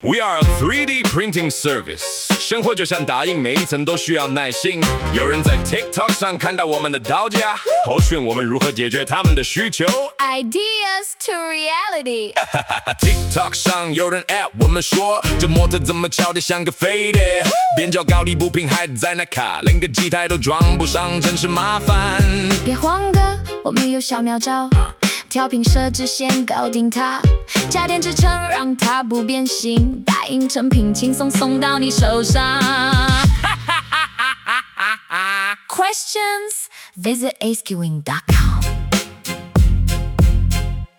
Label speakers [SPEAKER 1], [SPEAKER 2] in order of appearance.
[SPEAKER 1] We are a 3D printing service， 生活就像打印，每一层都需要耐心。有人在 TikTok 上看到我们的刀架，投询我们如何解决他们的需求。
[SPEAKER 2] Ideas to reality。
[SPEAKER 1] TikTok 上有人 at 我们说，这模特怎么敲得像个飞碟？边角高低不平还在那卡，连个机台都装不上，真是麻烦。
[SPEAKER 2] 别慌哥，我们有小妙招，调频设置先搞定它，加点支撑让它不变形，打印成品轻松送到你手上。Questions? Visit acewing.com